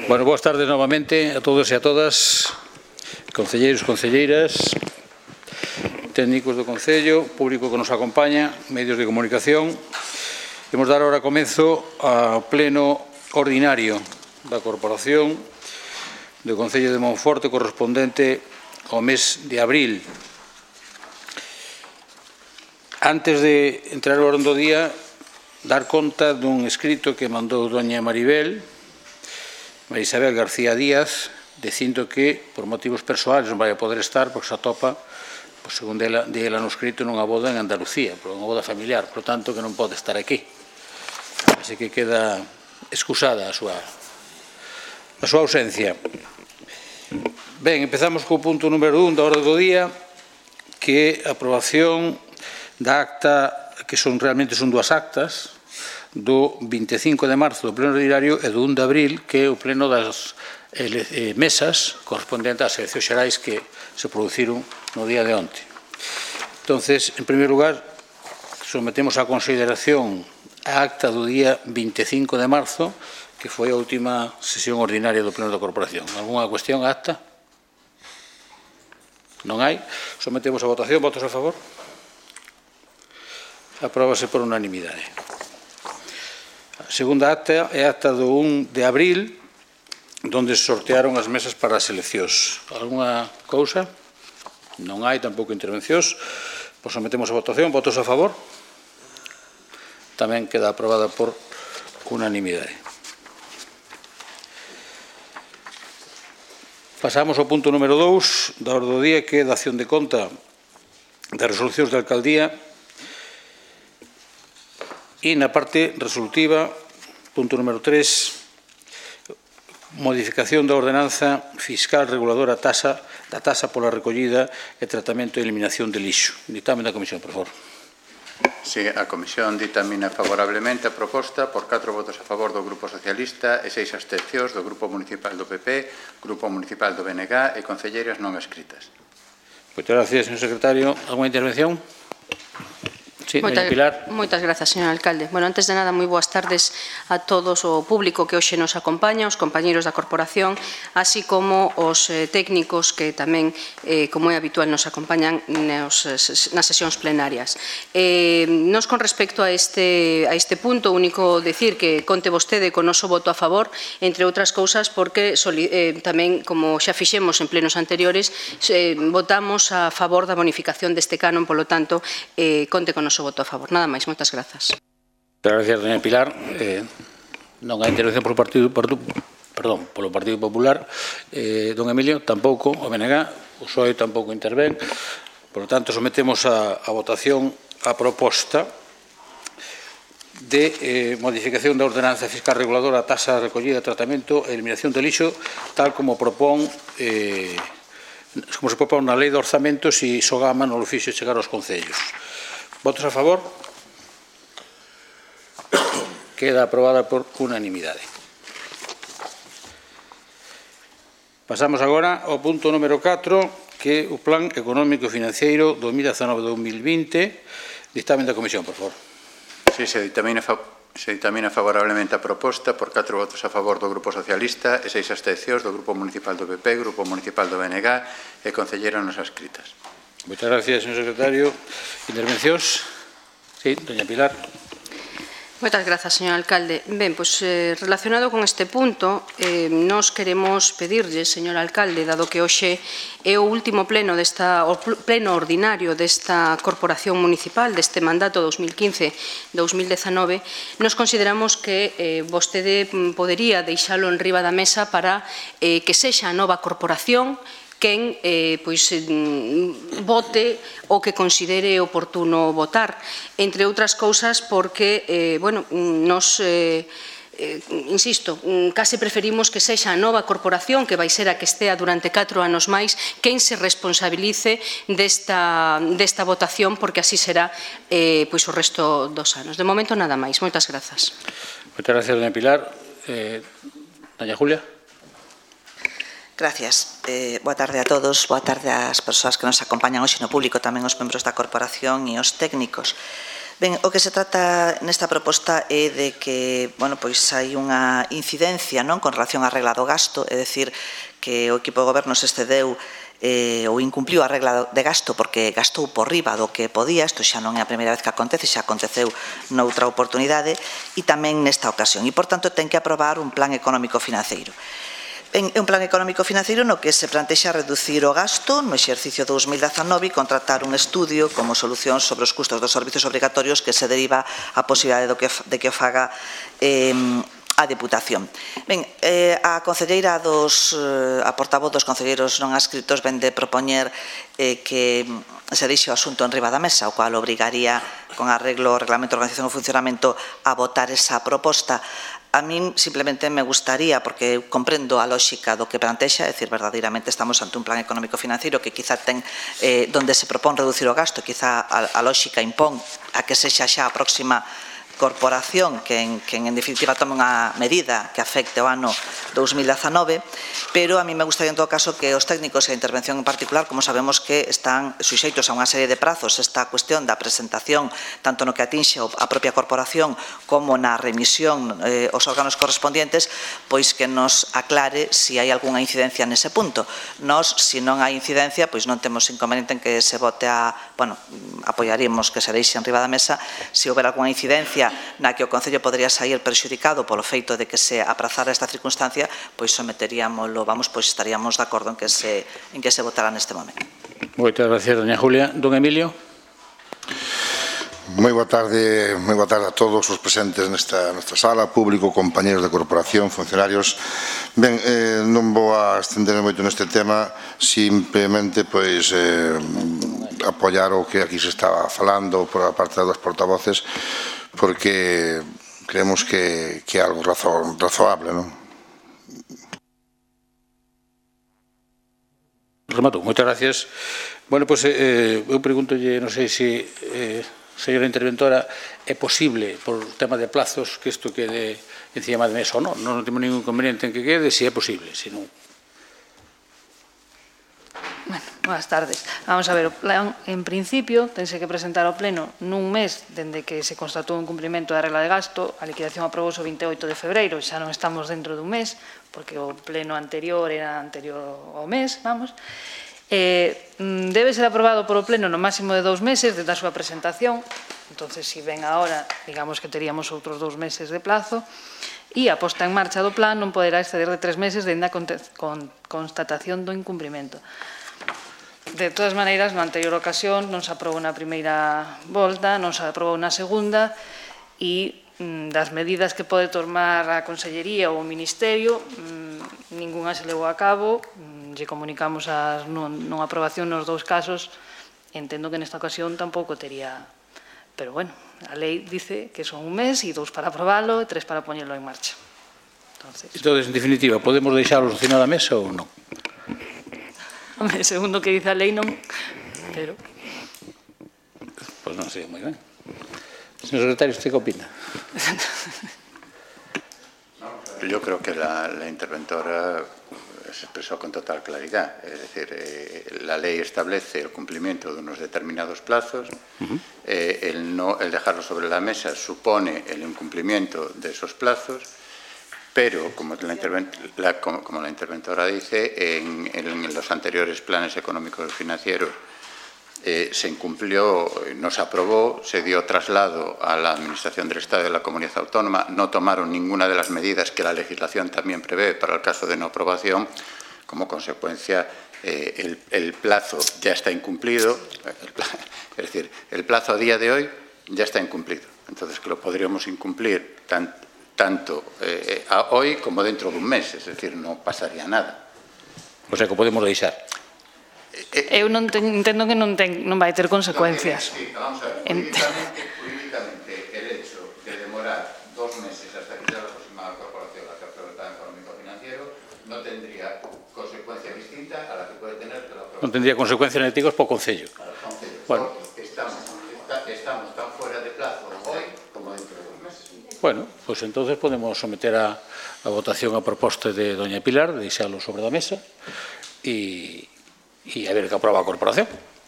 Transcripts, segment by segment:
Bueno, boas tardes novamente a todos e a todas, concelleiros, concelleiras, técnicos do Concello, público que nos acompaña, medios de comunicación. Imos dar ahora comezo ao pleno ordinario da Corporación do Concello de Monforte correspondente ao mes de abril. Antes de entrar ao orden do día, dar conta dun escrito que mandou doña María Isabel García Díaz, dicindo que, por motivos persoais, non vai a poder estar, porque se atopa, según dela no escrito, nunha boda en Andalucía, unha boda familiar, por tanto, que non pode estar aquí. Así que queda excusada a súa ausencia. Ben, empezamos co punto número 1 da orde do día, que é a aprobación da acta, que realmente son dúas actas, do 25 de marzo do pleno ordinario e do 1 de abril, que é o pleno das mesas correspondentes ás eleccións xerais que se produciron no día de onte. Entonces, en primeiro lugar, sometemos a consideración a acta do día 25 de marzo, que foi a última sesión ordinaria do pleno da Corporación. Alguna cuestión a acta? Non hai. Sometemos a votación. Votos a favor? Apróbase por unanimidade. A segunda acta é a acta do 1 de abril, onde se sortearon as mesas para as eleccións. Alguna cousa? Non hai, tampouco intervencións. Pois sometemos a votación. Votos a favor? Tamén queda aprobada por unanimidade. Pasamos ao punto número 2 da orde do día, que é a dación de conta das resolucións da alcaldía. E na parte resolutiva, punto número 3, modificación da ordenanza fiscal reguladora da tasa pola recollida e tratamento e eliminación de lixo. Ditame da Comisión, por favor. Sí, a Comisión ditamina favorablemente a proposta por 4 votos a favor do Grupo Socialista e 6 abstencións do Grupo Municipal do PP, Grupo Municipal do BNG e concelleiras non escritas. Moitas gracias, señor secretario. Alguna intervención? Sí, Moitas grazas, señor alcalde. Bueno, antes de nada, moi boas tardes a todos o público que hoxe nos acompaña, os compañeiros da Corporación, así como os técnicos que tamén, como é habitual, nos acompañan nas sesións plenarias. Nos, con respecto a este punto, único decir que conte vostede con noso voto a favor, entre outras cousas, porque tamén, como xa fixemos en plenos anteriores, votamos a favor da bonificación deste canon, polo tanto, conte con noso voto a favor. Nada máis, moitas grazas. Moitas gracias, doña Pilar. Non hai intervención polo Partido Popular. Don Emilio, tampouco. O BNG, o PSOE tampouco intervén. Por lo tanto, sometemos a votación a proposta de modificación da ordenanza fiscal reguladora, tasa de recollida, tratamento e eliminación de lixo, tal como se propón na lei de orzamentos e Sogama non lo fixo chegar aos concellos. Votos a favor? Queda aprobada por unanimidade. Pasamos agora ao punto número 4, que é o Plan Económico e Financeiro 2019-2020. Dictamen da Comisión, por favor. Sí, se ditamina favorablemente a proposta por 4 votos a favor do Grupo Socialista e 6 abstencións do Grupo Municipal do PP, Grupo Municipal do BNG e concelleiras non escritas. Moitas gracias, señor secretario. Intervencións? Sí, doña Pilar. Moitas grazas, señor alcalde. Ben, pois, relacionado con este punto, nos queremos pedirlle, señor alcalde, dado que hoxe é o último pleno ordinario desta Corporación Municipal, deste mandato 2015-2019, nos consideramos que vostede podería deixalo en riba da mesa para que sexa a nova corporación quen vote o que considere oportuno votar, entre outras cousas porque, nos, insisto, case preferimos que sexa a nova corporación, que vai ser a que estea durante 4 anos máis, quen se responsabilice desta votación, porque así será o resto dos anos. De momento, nada máis. Moitas grazas. Moitas gracias, doña Pilar. Doña Julia. Gracias. Boa tarde a todos, boa tarde ás persoas que nos acompañan hoxe no público, tamén os membros da Corporación e os técnicos. Ben, o que se trata nesta proposta é de que, bueno, pois hai unha incidencia, non, con relación á regla do gasto, é dicir, que o equipo de goberno se excedeu ou incumpliu a regla de gasto porque gastou por riba do que podía, isto xa non é a primeira vez que acontece, xa aconteceu noutra oportunidade e tamén nesta ocasión. E, por tanto, ten que aprobar un plan económico financeiro. É un plan económico financeiro no que se plantexa reducir o gasto no exercicio 2019 e contratar un estudio como solución sobre os custos dos servicios obrigatorios que se deriva a posibilidade de que o faga a Deputación. Ben, a concelleira a portavoz dos concelleiros non adscritos ven de propoñer que se deixe o asunto en riba da mesa, o cual obrigaría, con arreglo ao Reglamento de Organización e Funcionamento, a votar esa proposta. A min simplemente me gustaría, porque comprendo a lógica do que plantexa, é dicir, verdadeiramente estamos ante un plan económico financiero que quizá ten, donde se propón reducir o gasto, quizá a lógica impón a que sexa xa a próxima corporación que en definitiva tome unha medida que afecte o ano 2019, pero a mí me gustaría en todo caso que os técnicos e a intervención en particular, como sabemos que están suxeitos a unha serie de prazos, esta cuestión da presentación, tanto no que atinxe a propia corporación como na remisión aos órganos correspondientes, pois que nos aclare se hai algunha incidencia nese punto. Nós, se non hai incidencia, pois non temos inconveniente en que se vote apoiaríamos que se deixe en riba da mesa. Se houber algunha incidencia na que o Concello podría sair perxudicado polo feito de que se aprazara esta circunstancia, pois someteríamoslo, pois estaríamos de acordo en que se votara neste momento. Moitas gracias, doña Julia. Don Emilio. Moi boa tarde a todos os presentes nesta sala, público, compañeros de corporación, funcionarios. Ben, non vou a estenderme moito neste tema, simplemente pois apoiar o que aquí se estaba falando por a parte das portavoces, porque creemos que é algo razoable, non? Remato, moitas gracias. Bueno, pois eu preguntolle, non sei se señora interventora, é posible, por tema de plazos, que isto quede encima de mesa ou non? Non temos ningún inconveniente en que quede, se é posible, se non. Bueno, boas tardes. Vamos a ver, o plan, en principio, tense que presentar ao pleno nun mes dende que se constatou un cumprimento da regla de gasto. A liquidación aprobouse o 28 de febreiro, xa non estamos dentro dun mes, porque o pleno anterior era anterior ao mes, vamos. Debe ser aprobado por o pleno no máximo de 2 meses desde a súa presentación. Entonces, se ven agora, digamos que teríamos outros 2 meses de plazo, e a posta en marcha do plan non poderá exceder de 3 meses dende a constatación do incumprimento. De todas maneiras, na anterior ocasión non se aprobou na primeira volta, non se aprobou na segunda, e das medidas que pode tomar a Consellería ou o Ministerio, ningunha se levou a cabo. Lle comunicamos a non aprobación nos 2 casos. Entendo que nesta ocasión tampouco tería, pero bueno, a lei dice que son 1 mes e 2 para aprobalo e 3 para poñerlo en marcha. Entonces, en definitiva, podemos deixarlo encima da mesa ou non? Hombre, segundo o que dice a lei non, pero... Pois non sei, moi ben. Señor secretario, ¿usted qué opina? Yo creo que la interventora se expresó con total claridad. Es decir, la ley establece el cumplimiento de unos determinados plazos. El dejarlo sobre la mesa supone el incumplimiento de esos plazos, pero, como la interventora dice, en los anteriores planes económicos y financieros se incumplió, no se aprobó, se dio traslado a la Administración del Estado y de la Comunidad Autónoma, no tomaron ninguna de las medidas que la legislación también prevé para el caso de no aprobación. Como consecuencia, el plazo ya está incumplido, es decir, el plazo a día de hoy ya está incumplido. Entonces, que lo podríamos incumplir tanto hoy como dentro de un mes, es decir, no pasaría nada. O sea, que podemos deixar. Eu entendo que non vai ter consecuencias. Sí, vamos a ver, jurídicamente el hecho de demorar 2 meses hasta que sea la próxima corporación la que apruebe el plan económico financiero no tendría consecuencia distinta a la que puede tener la aprobación. Non tendría consecuencias negativas para o Concello. Bueno, estamos tan fuera de plazo hoy como dentro de 2 meses. Bueno, pues entonces podemos someter a votación a proposta de doña Pilar, de deixalo sobre da mesa e a ver que aproba a corporación.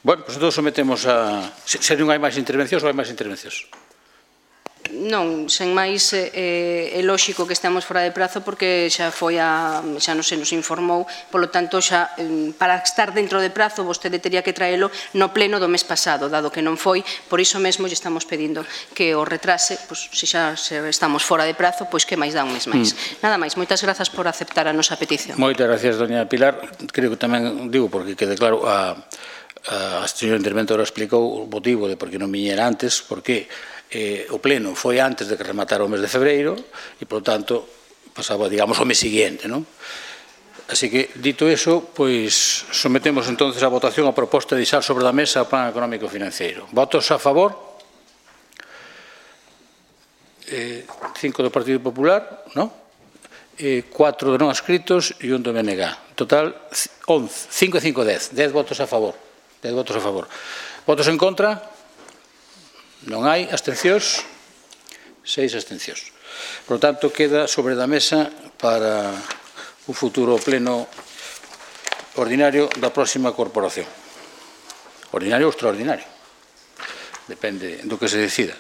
Bueno, pois entón sometemos a... Se non hai máis intervencións ou hai máis intervencións? Non, sen máis é lóxico que estamos fora de prazo porque xa non se nos informou, polo tanto xa para estar dentro de prazo vostede teria que traelo no pleno do mes pasado, dado que non foi, por iso mesmo lle estamos pedindo que o retrase, se xa estamos fora de prazo, pois que máis dá un mes máis. Nada máis, moitas grazas por aceptar a nosa petición. Moitas gracias, doña Pilar. Creo que tamén digo, porque quede claro, a señora interventora explicou o motivo de por que non viñera antes, porque o pleno foi antes de que rematara o mes de febreiro e, por tanto, pasaba, digamos, o mes siguiente, non? Así que, dito eso, pois, sometemos entonces a votación a proposta de deixar sobre a mesa o plan económico financiero. Votos a favor? 5 do Partido Popular, non? 4 de non adscritos e 1 do BNG. Total, 11. 5 e 5, 10. 10 votos a favor. 10 votos a favor. Votos en contra? Non hai. Abstencións? 6 abstencións. Por lo tanto, queda sobre da mesa para un futuro pleno ordinario da próxima corporación. Ordinario ou extraordinario. Depende do que se decida.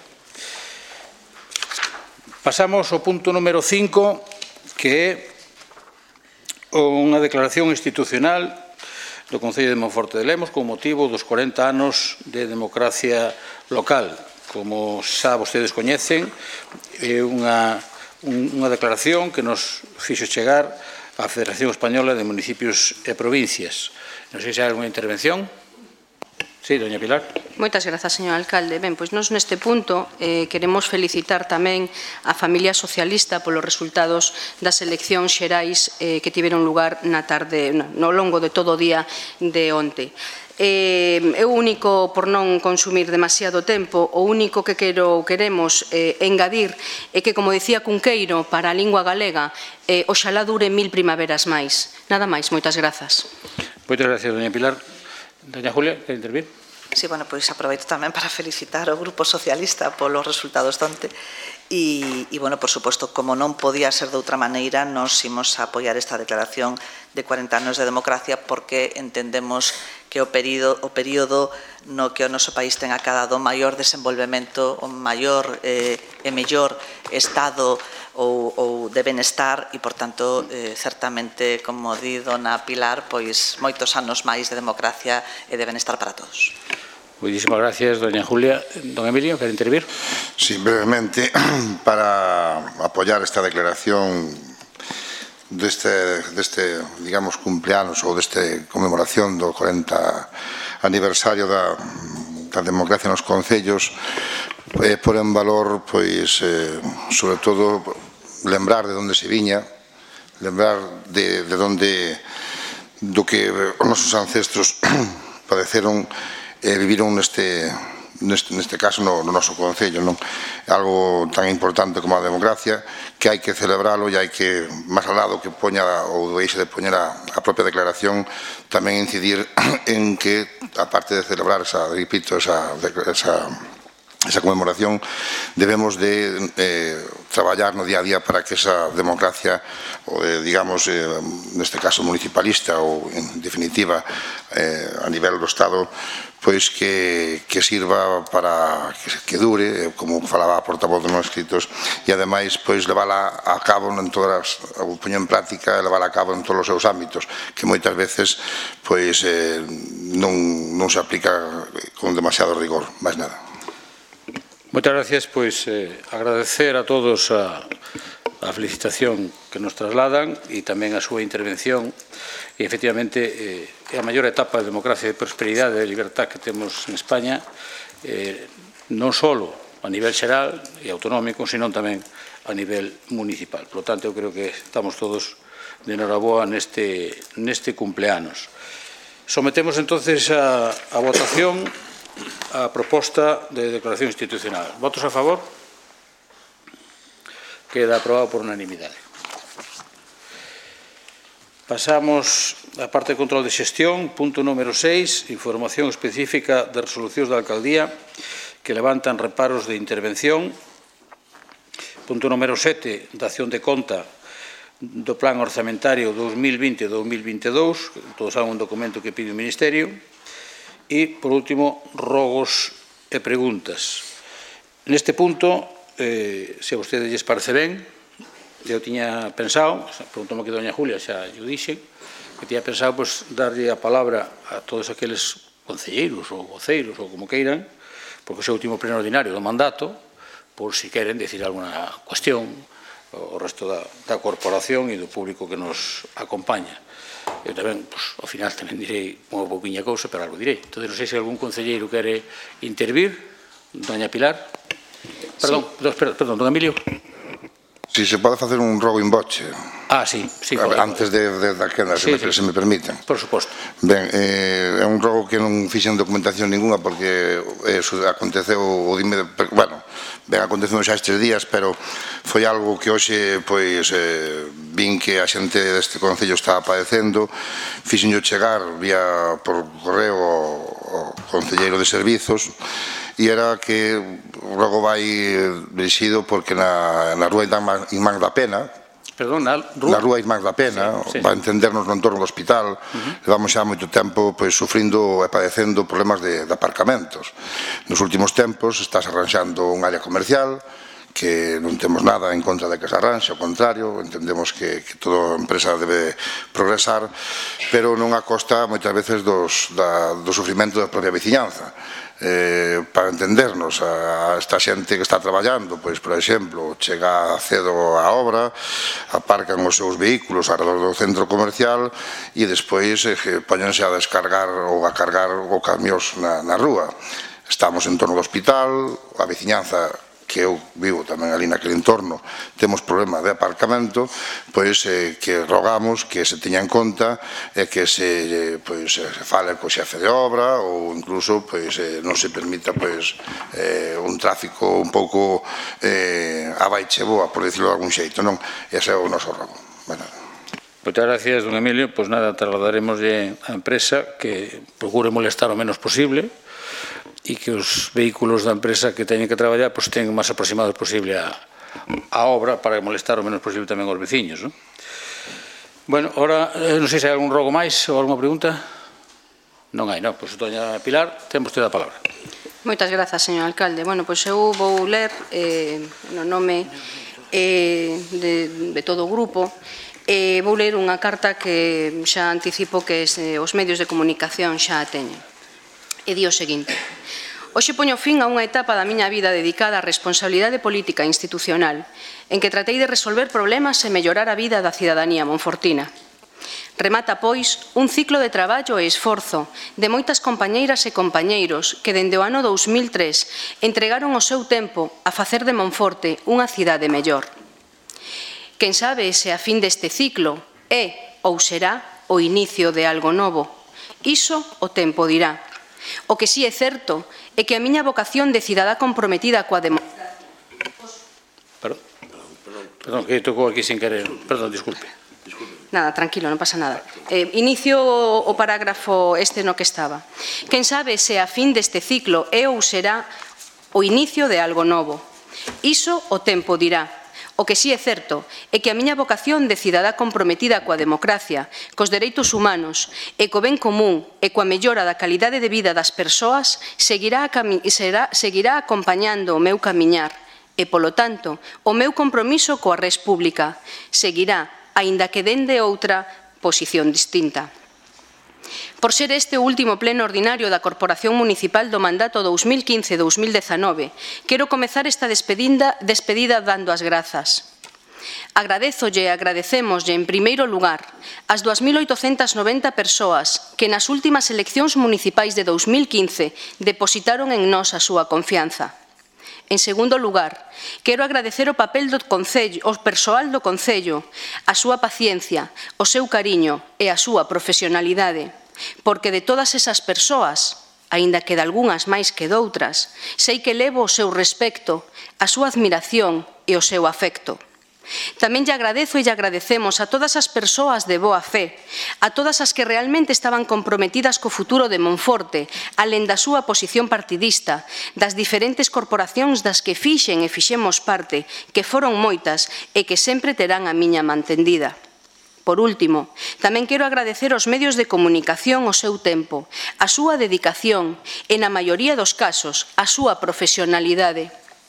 Pasamos ao punto número 5, que é unha declaración institucional do Concello de Monforte de Lemos con motivo dos 40 anos de democracia local. Como xa vostedes coñecen, é unha declaración que nos fixo chegar a Federación Española de Municipios e Provincias. Non sei se hai alguna intervención. Sí, doña Pilar. Moitas grazas, señor alcalde. Ben, pois nós neste punto queremos felicitar tamén a familia socialista polos resultados das eleccións xerais que tiveron lugar na tarde, no longo de todo o día de onte. É o único, por non consumir demasiado tempo, o único que queremos engadir é que, como dicía Cunqueiro, para a lingua galega, oxalá dure 1000 primaveras máis. Nada máis, moitas grazas. Moitas gracias, doña Pilar. Doña Julia, quer intervir? Sí, bueno, pois aproveito tamén para felicitar ao Grupo Socialista polos resultados de onte e, bueno, por suposto, como non podía ser de outra maneira, nos imos a apoiar esta declaración de 40 anos de democracia porque entendemos que o período no que o noso país ten acadado maior desenvolvemento, o maior e mellor estado ou de benestar e, por tanto, certamente, como di dona Pilar, pois moitos anos máis de democracia e de benestar para todos. Muchísimas gracias, doña Julia. Don Emilio, ¿quiere intervenir? Sí, brevemente, para apoyar esta declaración deste, digamos, cumpleanos ou deste conmemoración do 40 aniversario da democracia nos concellos, por en valor, pois, sobre todo, lembrar de onde se viña, lembrar de onde, do que os nosos ancestros padeceron e viviron neste caso no noso concello, non? Algo tan importante como a democracia que hai que celebralo e hai que, máis al lado que poña ou deixe de poñer a propia declaración, tamén incidir en que, aparte de celebrar esa conmemoración, debemos de traballar no día a día para que esa democracia, digamos, neste caso municipalista ou, en definitiva, a nivel do Estado, pois que sirva para que dure, como falaba a portavoz dos non escritos, e ademais pois levala a cabo en todas, o poño en práctica e levala a cabo en todos os seus ámbitos, que moitas veces pois non se aplica con demasiado rigor, máis nada. Moitas gracias, pois agradecer a todos a felicitación que nos trasladan e tamén a súa intervención. E, efectivamente, é a maior etapa de democracia, de prosperidade e de libertad que temos en España, non só a nivel xeral e autonómico, sino tamén a nivel municipal. Por lo tanto, eu creo que estamos todos de enhoraboa neste cumpleanos. Sometemos, entonces, a votación a proposta de declaración institucional. Votos a favor? Queda aprobado por unanimidade. Pasamos á parte de control de xestión, punto número 6, información específica de resolucións da alcaldía que levantan reparos de intervención. Punto número 7, dación de conta do plan orzamentario 2020-2022, todos saben un documento que pide o Ministerio. E, por último, rogos e preguntas. Neste punto, se a vostedes lles parece ben, eu tiña pensado, preguntou-me que doña Julia, xa yo dixen, que tiña pensado darlle a palabra a todos aqueles concelleiros ou voceiros ou como queiran, porque é o seu último pleno ordinario do mandato, por si queren decir alguna cuestión ao resto da corporación e do público que nos acompaña. Eu tamén, ao final, tamén direi unha pouquinha cousa, pero algo direi. Entón, non sei se algún concelleiro quere intervir. Doña Pilar. Perdón, don Emilio. Si se pode facer un rogo in voce. Sí. Antes da quenda, se me permiten. Por suposto. Ben, é un rogo que non fixen documentación ninguna porque aconteceu o dime... Bueno, aconteceu xa estes días, pero foi algo que hoxe, pois, vin que a xente deste concello estaba padecendo. Fixenllo chegar vía por correo ao concelleiro de servizos e era que o rogo vai dirixido porque na rúa Imán da Pena, Perdón, na rúa Imán da Pena, para entendernos no entorno do hospital, levamos xa moito tempo sufrindo e padecendo problemas de aparcamentos. Nos últimos tempos estás arranxando un área comercial, que non temos nada en contra de que se arranxe, ao contrario, entendemos que toda empresa debe progresar, pero non a costa moitas veces do sufrimento da propia veciñanza. Para entendernos, a esta xente que está traballando, pois, por exemplo, chega cedo á obra, aparcan os seus vehículos alrededor do centro comercial e despois póñense a descargar ou a cargar o camións na rúa. Estamos en torno do hospital, a veciñanza que eu vivo tamén ali naquele entorno, temos problema de aparcamento, pois que rogamos que se teña en conta e que se fale co xefe de obra ou incluso non se permita un tráfico un pouco a baixe boa, por dicirlo de algún xeito, non? Ese é o noso rogo. Moitas gracias, don Emilio. Pois nada, trasladaremoslle á empresa que procure molestar o menos posible e que os vehículos da empresa que teñen que traballar teñen o máis aproximados posible a obra para molestar o menos posible tamén aos veciños. Bueno, ahora, non sei se hai algún rogo máis ou alguna pregunta. Non hai, non. Pois, doña Pilar, ten vostede a palabra. Moitas grazas, señor alcalde. Bueno, pois eu vou ler no nome de todo o grupo. Vou ler unha carta que xa anticipo que os medios de comunicación xa a teñen. E di o seguinte: hoxe poño fin a unha etapa da miña vida dedicada á responsabilidade política e institucional en que tratei de resolver problemas e mellorar a vida da cidadanía monfortina. Remata, pois, un ciclo de traballo e esforzo de moitas compañeiras e compañeiros que dende o ano 2003 entregaron o seu tempo a facer de Monforte unha cidade mellor. Quen sabe se a fin deste ciclo é ou será o inicio de algo novo. Iso o tempo dirá. O que si é certo é que a miña vocación de cidadá comprometida coa democracia... Perdón, que tocou aquí sin querer. Perdón, disculpe. Nada, tranquilo, non pasa nada. Inicio o parágrafo este no que estaba. Quen sabe se a fin deste ciclo é ou será o inicio de algo novo. Iso o tempo dirá. O que si é certo é que a miña vocación de cidadá comprometida coa democracia, cos dereitos humanos e co ben común e coa mellora da calidade de vida das persoas seguirá acompañando o meu camiñar e, polo tanto, o meu compromiso coa res pública seguirá, aínda que dende outra posición distinta. Por ser este o último pleno ordinario da Corporación Municipal do mandato 2015-2019, quero comezar esta despedida dando as grazas. Agradézolle e agradecémoslle, en primeiro lugar, as 2.890 persoas que nas últimas eleccións municipais de 2015 depositaron en nós a súa confianza. En segundo lugar, quero agradecer o papel do persoal do Concello, a súa paciencia, o seu cariño e a súa profesionalidade, porque de todas esas persoas, aínda que de algunhas máis que doutras, sei que levo o seu respecto, a súa admiración e o seu afecto. Tamén lle agradezo e lle agradecemos a todas as persoas de boa fe, a todas as que realmente estaban comprometidas co futuro de Monforte, alén da súa posición partidista, das diferentes corporacións das que fixen e fixemos parte, que foron moitas e que sempre terán a miña mantendida. Por último, tamén quero agradecer aos medios de comunicación o seu tempo, a súa dedicación e, na maioría dos casos, a súa profesionalidade.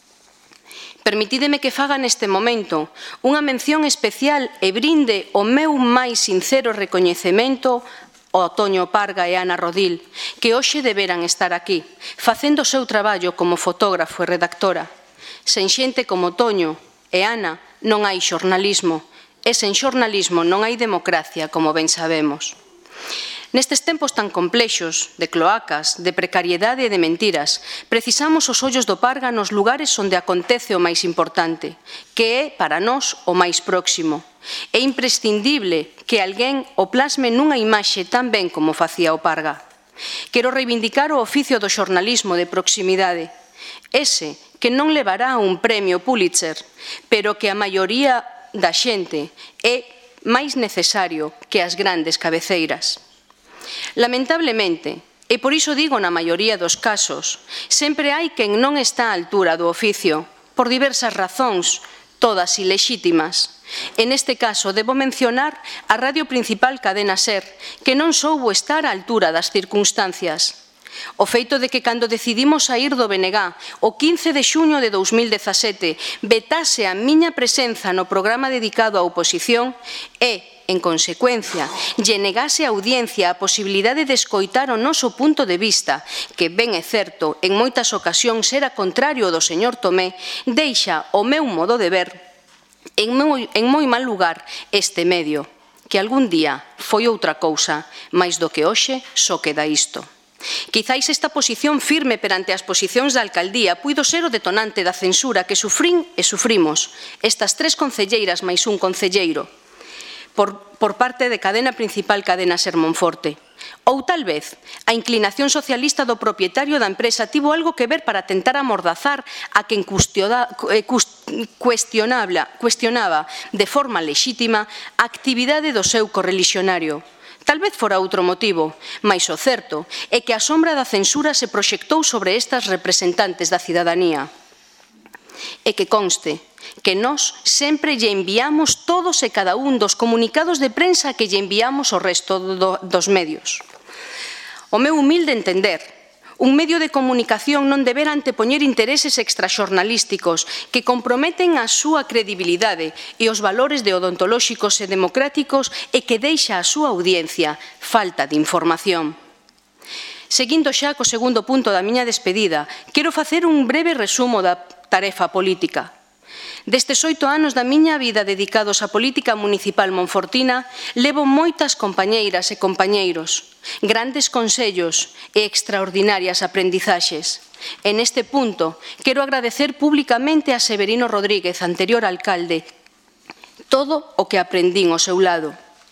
Permitídeme que faga neste momento unha mención especial e brinde o meu máis sincero recoñecemento ao Toño Parga e Ana Rodil, que hoxe deberan estar aquí, facendo o seu traballo como fotógrafo e redactora. Sen xente como Toño e Ana non hai xornalismo, e sen xornalismo non hai democracia, como ben sabemos. Nestes tempos tan complexos, de cloacas, de precariedade e de mentiras, precisamos os ollos do Parga nos lugares onde acontece o máis importante, que é, para nós, o máis próximo. É imprescindible que alguén o plasme nunha imaxe tan ben como facía o Parga. Quero reivindicar o oficio do xornalismo de proximidade, ese que non levará un premio Pulitzer, pero que a maioría da xente é máis necesario que as grandes cabeceiras. Lamentablemente, e por iso digo na maioría dos casos, sempre hai quen non está á altura do oficio, por diversas razóns, todas ilexítimas. En este caso, debo mencionar a radio principal Cadena Ser, que non soubo estar á altura das circunstancias. O feito de que cando decidimos saír do BNG o 15 de xuño de 2017 vetase a miña presenza no programa dedicado á oposición e, en consecuencia, lle negase a audiencia a posibilidade de escoitar o noso punto de vista, que ben é certo, en moitas ocasións era contrario ao do señor Tomé, deixa o meu modo de ver en moi mal lugar este medio, que algún día foi outra cousa, máis do que hoxe só queda isto. Quizáis esta posición firme perante as posicións da alcaldía puido ser o detonante da censura que sufrín e sufrimos estas 3 concelleiras máis un concelleiro por parte de cadena principal Cadena Ser Monforte. Ou tal vez a inclinación socialista do propietario da empresa tivo algo que ver para tentar amordazar a quen cuestionaba de forma lexítima a actividade do seu correlixionario. Tal vez fora outro motivo, mais o certo é que a sombra da censura se proxectou sobre estas representantes da cidadanía. E que conste que nós sempre lle enviamos todos e cada un dos comunicados de prensa que lle enviamos ao resto dos medios. O meu humilde entender, un medio de comunicación non debera antepoñer intereses extraxornalísticos que comprometen a súa credibilidade e os valores deodontolóxicos e democráticos e que deixa a súa audiencia falta de información. Seguindo xa co segundo punto da miña despedida, quero facer un breve resumo da tarefa política. Destes 8 anos da miña vida dedicados á política municipal monfortina, levo moitas compañeiras e compañeiros, grandes consellos e extraordinarias aprendizaxes. En este punto, quero agradecer públicamente a Severino Rodríguez, anterior alcalde, todo o que aprendín ao seu lado.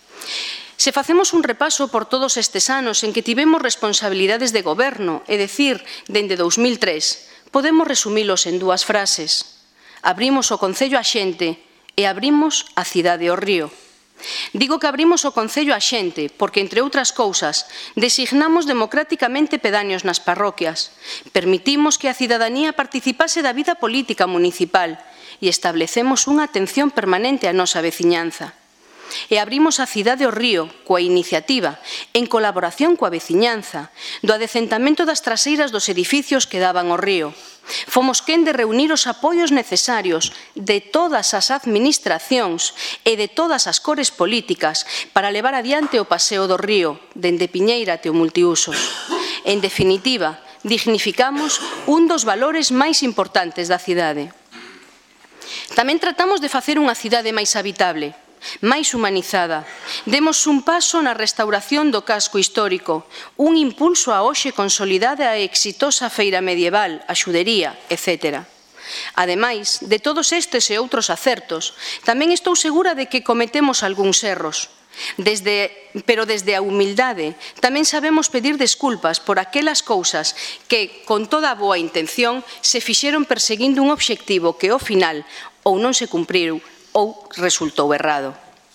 Se facemos un repaso por todos estes anos en que tivemos responsabilidades de goberno, é dicir, dende 2003, podemos resumilos en 2 frases. Abrimos o Concello á xente e abrimos a cidade ao río. Digo que abrimos o Concello á xente porque, entre outras cousas, designamos democráticamente pedáneos nas parroquias, permitimos que a cidadanía participase da vida política municipal e establecemos unha atención permanente á nosa veciñanza. E abrimos a cidade ao río coa iniciativa, en colaboración coa veciñanza, do adecentamento das traseiras dos edificios que daban ao río. Fomos quen de reunir os apoios necesarios de todas as administracións e de todas as cores políticas para levar adiante o paseo do río, dende Piñeira até o multiusos. En definitiva, dignificamos un dos valores máis importantes da cidade. Tamén tratamos de facer unha cidade máis habitable, máis humanizada. Demos un paso na restauración do casco histórico, un impulso a hoxe consolidada e exitosa feira medieval, a xudería, etc. Ademais de todos estes e outros acertos, tamén estou segura de que cometemos algúns erros. Pero desde a humildade tamén sabemos pedir desculpas por aquelas cousas que, con toda a boa intención, se fixeron perseguindo un obxectivo que, ao final, ou non se cumpriu ou resultou errado.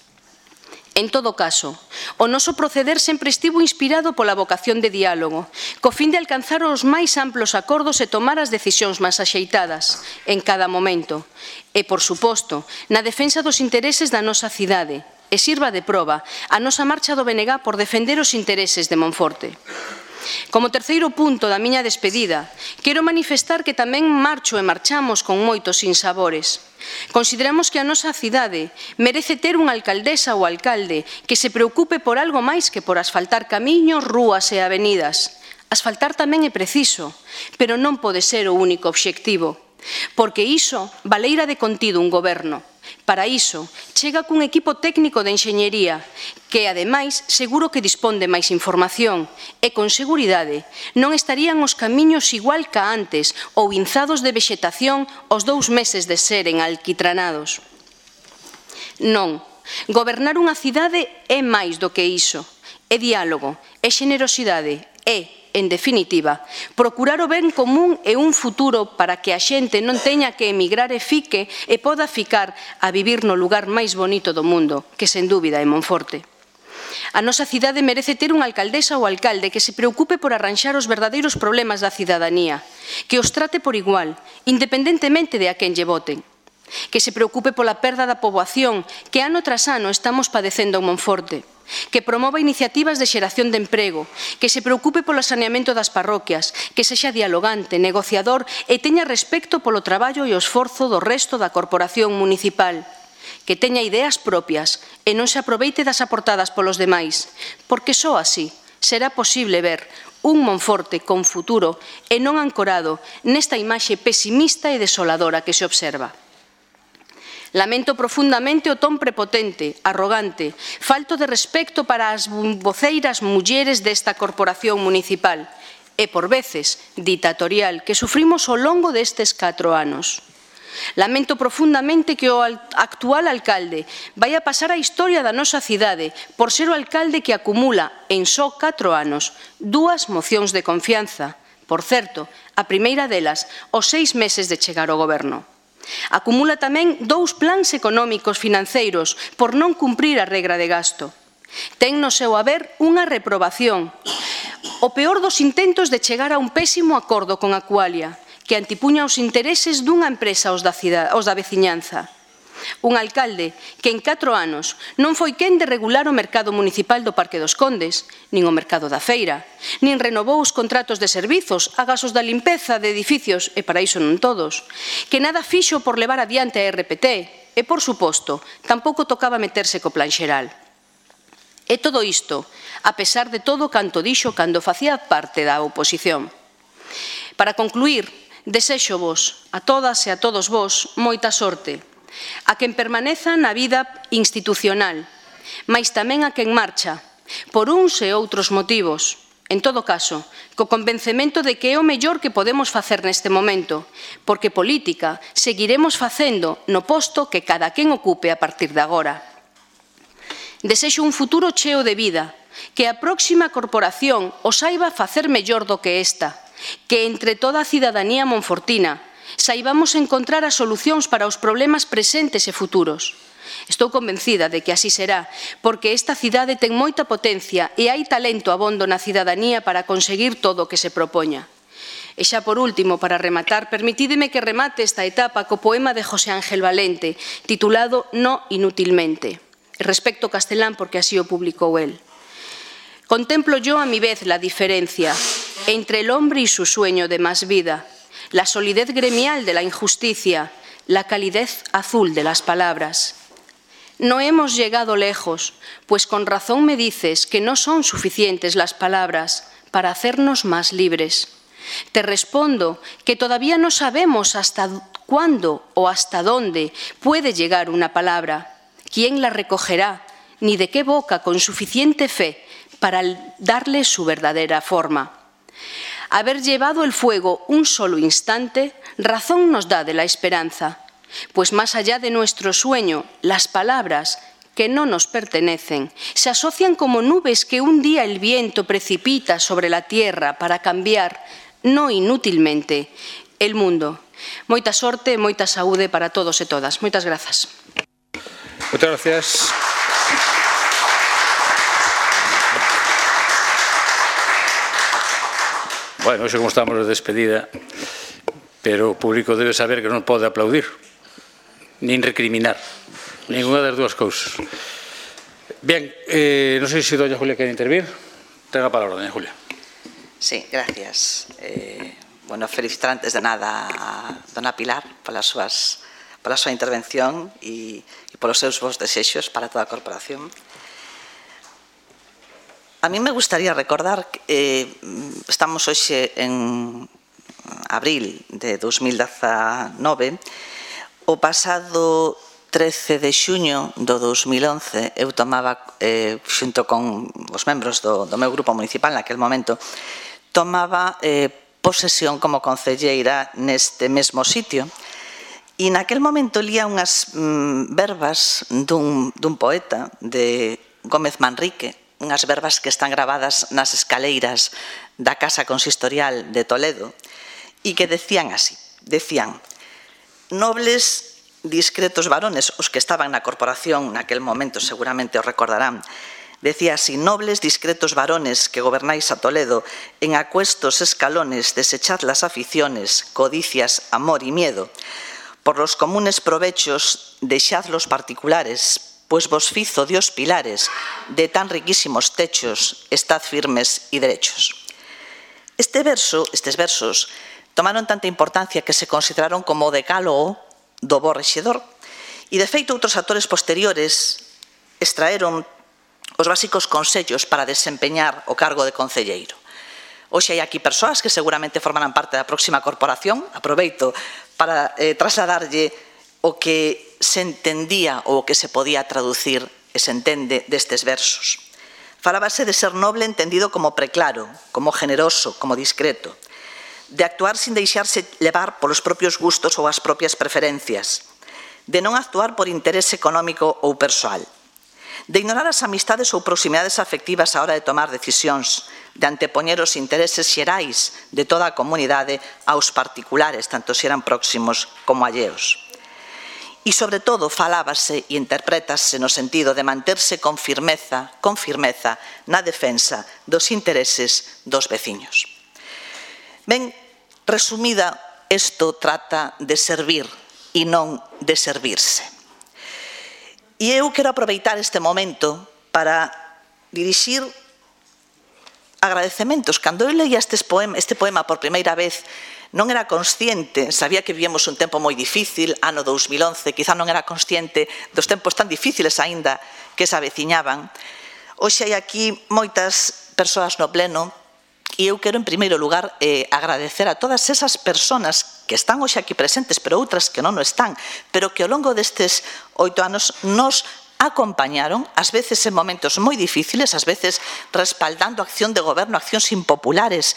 En todo caso, o noso proceder sempre estivo inspirado pola vocación de diálogo, co fin de alcanzar os máis amplos acordos e tomar as decisións máis axeitadas en cada momento. E, por suposto, na defensa dos intereses da nosa cidade, e sirva de proba a nosa marcha do BNG por defender os intereses de Monforte. Como terceiro punto da miña despedida, quero manifestar que tamén marcho e marchamos con moitos sinsabores. Consideramos que a nosa cidade merece ter unha alcaldesa ou alcalde que se preocupe por algo máis que por asfaltar camiños, rúas e avenidas. Asfaltar tamén é preciso, pero non pode ser o único obxectivo, porque iso valeira de contido un goberno. Para iso, chega cun equipo técnico de enxeñería que, ademais, seguro que dispón de máis información e, con seguridade, non estarían os camiños igual ca antes ou inzados de vexetación os 2 meses de seren alquitranados. Non, gobernar unha cidade é máis do que iso. É diálogo, é xenerosidade, é, en definitiva, procurar o ben común e un futuro para que a xente non teña que emigrar e fique e poda ficar a vivir no lugar máis bonito do mundo, que sen dúbida é Monforte. A nosa cidade merece ter unha alcaldesa ou alcalde que se preocupe por arranxar os verdadeiros problemas da cidadanía, que os trate por igual, independentemente de a quen lle voten, que se preocupe pola perda da poboación que ano tras ano estamos padecendo en Monforte, que promova iniciativas de xeración de emprego, que se preocupe polo saneamento das parroquias, que sexa dialogante, negociador e teña respecto polo traballo e o esforzo do resto da corporación municipal, que teña ideas propias e non se aproveite das aportadas polos demais, porque só así será posible ver un Monforte con futuro e non ancorado nesta imaxe pesimista e desoladora que se observa. Lamento profundamente o ton prepotente, arrogante, falto de respecto para as voceiras mulleres desta corporación municipal e, por veces, ditatorial que sufrimos ao longo destes 4 anos. Lamento profundamente que o actual alcalde vai a pasar a historia da nosa cidade por ser o alcalde que acumula, en só 4 anos, 2 mocións de confianza. Por certo, a primeira delas, os 6 meses de chegar ao goberno. Acumula tamén 2 plans económicos financeiros por non cumprir a regra de gasto. Ten no seu haber unha reprobación, o peor dos intentos de chegar a un pésimo acordo con Aqualia, que antipuña os intereses dunha empresa aos da veciñanza. Un alcalde que en 4 anos non foi quen de regular o mercado municipal do Parque dos Condes, nin o mercado da feira, nin renovou os contratos de servizos, agasos da limpeza de edificios, e para iso non todos, que nada fixo por levar adiante a RPT, e, por suposto, tampouco tocaba meterse co plan xeral. E todo isto, a pesar de todo canto dixo cando facía parte da oposición. Para concluir, desexo-vos, a todas e a todos vos, moita sorte, a quen permaneza na vida institucional, mais tamén a quen marcha, por uns e outros motivos, en todo caso, co convencemento de que é o mellor que podemos facer neste momento, porque política seguiremos facendo no posto que cada quen ocupe a partir de agora. Desexo un futuro cheo de vida, que a próxima corporación o saiba facer mellor do que esta, que entre toda a cidadanía monfortina saibamos encontrar as solucións para os problemas presentes e futuros. Estou convencida de que así será, porque esta cidade ten moita potencia e hai talento abondo na cidadanía para conseguir todo o que se propoña. E xa por último, para rematar, permitídeme que remate esta etapa co poema de José Ángel Valente, titulado No inútilmente. Respecto castelán porque así o publicou él. Contemplo yo a mi vez la diferencia entre el hombre y su sueño de más vida, la solidez gremial de la injusticia, la calidez azul de las palabras. No hemos llegado lejos, pues con razón me dices que no son suficientes las palabras para hacernos más libres. Te respondo que todavía no sabemos hasta cuándo o hasta dónde puede llegar una palabra, quién la recogerá, ni de qué boca con suficiente fe para darle su verdadera forma. Haber llevado el fuego un solo instante, razón nos da de la esperanza, pues más allá de nuestro sueño, las palabras que no nos pertenecen se asocian como nubes que un día el viento precipita sobre la tierra para cambiar, no inútilmente, el mundo. Moita sorte e moita saúde para todos e todas. Moitas grazas. Moitas gracias. Bueno, hoxe como estamos de despedida, pero o público debe saber que non pode aplaudir, nin recriminar, ninguna das dúas cousas. Bien, non sei se doña Julia quere intervir. Ten a palabra, doña Julia. Sí, gracias. Bueno, felicitar antes de nada a dona Pilar pola súa intervención e polos seus bons desexos para toda a corporación. A mí me gustaría recordar que estamos hoxe en abril de 2019, o pasado 13 de xuño do 2011 eu tomaba, xunto con os membros do meu grupo municipal naquel momento, tomaba posesión como concelleira neste mesmo sitio e naquel momento lía unhas verbas dun poeta de Gómez Manrique, unhas verbas que están gravadas nas escaleiras da Casa Consistorial de Toledo e que decían así, decían: nobles discretos varones, os que estaban na corporación naquel momento seguramente os recordarán, decía así: nobles discretos varones que gobernáis a Toledo, en aquestos escalones desechad las aficiones, codicias, amor y miedo, por los comunes provechos dexad los particulares, pues vos fizo Dios pilares, de tan riquísimos techos, estad firmes y derechos. Estes versos tomaron tanta importancia que se consideraron como decálogo do bo rexedor e, de feito, outros actores posteriores extraeron os básicos consellos para desempeñar o cargo de concelleiro. Hoxe hai aquí persoas que seguramente formarán parte da próxima corporación. Aproveito para trasladarlle o que se entendía ou o que se podía traducir e se entende destes versos. Falábase de ser noble entendido como preclaro, como generoso, como discreto, de actuar sin deixarse levar polos propios gustos ou as propias preferencias, de non actuar por interés económico ou persoal, de ignorar as amistades ou proximidades afectivas á hora de tomar decisións, de antepoñer os intereses xerais de toda a comunidade aos particulares, tanto se eran próximos como alleos. E, sobre todo, falábase e interprétase no sentido de manterse con firmeza na defensa dos intereses dos veciños. Ben, resumida, isto trata de servir e non de servirse. E eu quero aproveitar este momento para dirixir agradecementos. Cando eu leía este poema por primeira vez, non era consciente, sabía que vivíamos un tempo moi difícil, ano 2011, quizá non era consciente dos tempos tan difíciles aínda que se aveciñaban. Hoxe hai aquí moitas persoas no pleno e eu quero, en primeiro lugar, agradecer a todas esas persoas que están hoxe aquí presentes, pero outras que non o están, pero que ao longo destes 8 anos nos acompañaron, ás veces en momentos moi difíciles, ás veces respaldando a acción de goberno, accións impopulares,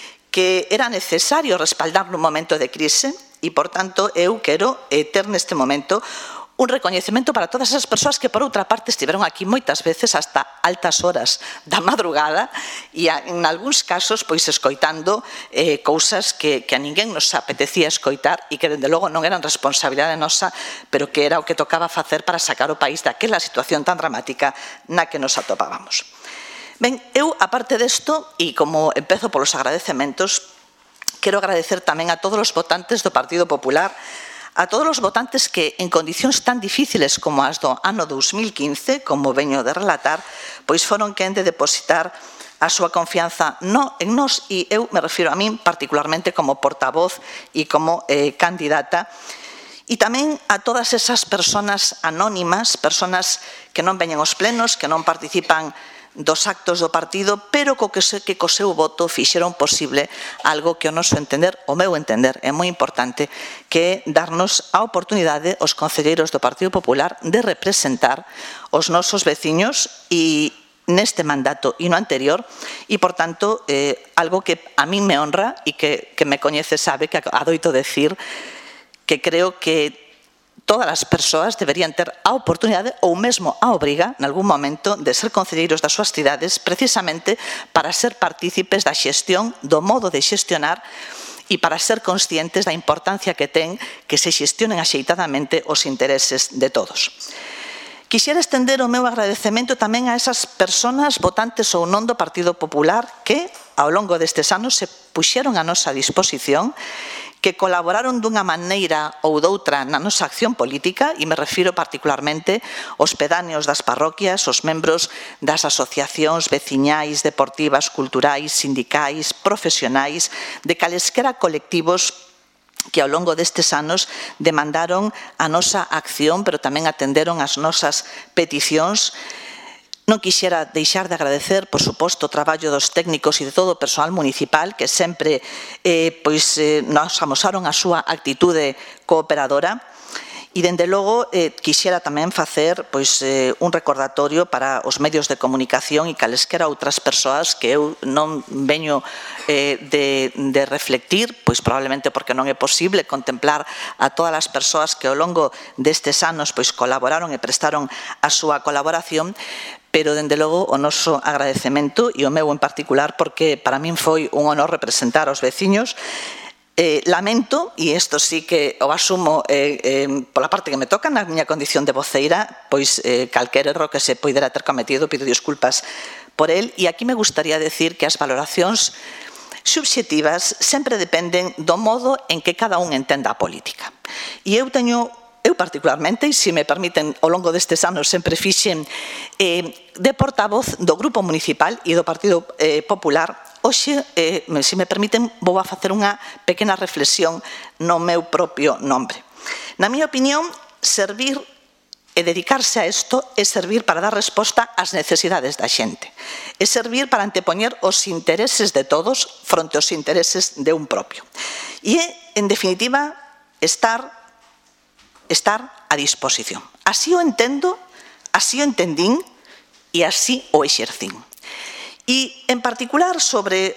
que era necesario respaldar nun momento de crise, e, por tanto, eu quero ter neste momento un recoñecemento para todas esas persoas que, por outra parte, estiveron aquí moitas veces hasta altas horas da madrugada e, en algúns casos, pois escoitando cousas que a ninguén nos apetecía escoitar e que, dende logo, non eran responsabilidade nosa, pero que era o que tocaba facer para sacar o país daquela situación tan dramática na que nos atopábamos. Ben, eu, aparte desto, e como empezo polos agradecementos, quero agradecer tamén a todos os votantes do Partido Popular, a todos os votantes que, en condicións tan difíciles como as do ano 2015, como veño de relatar, pois foron quen de depositar a súa confianza en nós, e eu me refiro a min particularmente como portavoz e como candidata, e tamén a todas esas persoas anónimas, persoas que non veñen aos plenos, que non participan dos actos do partido, pero que co seu voto fixeron posible algo que o noso entender, o meu entender, é moi importante, que é darnos a oportunidade aos concelleiros do Partido Popular de representar os nosos veciños e neste mandato e no anterior, e, por tanto, algo que a min me honra e que me coñece sabe que adoito decir que creo que todas as persoas deberían ter a oportunidade ou mesmo a obriga, en algún momento, de ser concelleiros das súas cidades precisamente para ser partícipes da xestión, do modo de xestionar e para ser conscientes da importancia que ten que se xestionen axeitadamente os intereses de todos. Quixera estender o meu agradecemento tamén a esas persoas votantes ou non do Partido Popular que, ao longo destes anos, se puxeron a nosa disposición, que colaboraron dunha maneira ou doutra na nosa acción política, e me refiro particularmente aos pedáneos das parroquias, os membros das asociacións veciñais, deportivas, culturais, sindicais, profesionais, de calesquera colectivos que ao longo destes anos demandaron a nosa acción, pero tamén atenderon as nosas peticións. Non quixera deixar de agradecer, por suposto, o traballo dos técnicos e de todo o persoal municipal que sempre nos amosaron a súa actitude cooperadora. E, dende logo, quixera tamén facer un recordatorio para os medios de comunicación e calesquera outras persoas que eu non veño de reflectir, pois probablemente porque non é posible contemplar a todas as persoas que ao longo destes anos colaboraron e prestaron a súa colaboración, pero, dende logo, o noso agradecemento, e o meu en particular, porque para min foi un honor representar aos veciños. Lamento, e isto sí que o asumo pola parte que me toca na miña condición de voceira, pois calquer erro que se poidera ter cometido, pido disculpas por el, e aquí me gustaría decir que as valoracións subxectivas sempre dependen do modo en que cada un entenda a política. E eu particularmente, e se me permiten, ao longo destes anos sempre fixen de portavoz do Grupo Municipal e do Partido Popular. Hoxe, se me permiten, vou a facer unha pequena reflexión no meu propio nombre. Na miña opinión, servir e dedicarse a isto é servir para dar resposta ás necesidades da xente. É servir para antepoñer os intereses de todos fronte aos intereses de un propio. E é, en definitiva, estar a disposición. Así o entendo, así o entendín e así o exercín. E, en particular, sobre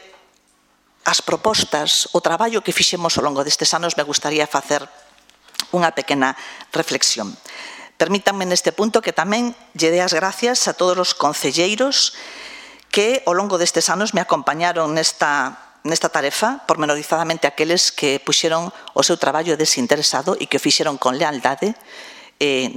as propostas, o traballo que fixemos ao longo destes anos, me gustaría facer unha pequena reflexión. Permítanme neste punto que tamén lle dé as gracias a todos os concelleiros que ao longo destes anos me acompañaron nesta tarefa, pormenorizadamente aqueles que puxeron o seu traballo desinteresado e que o fixeron con lealdade, que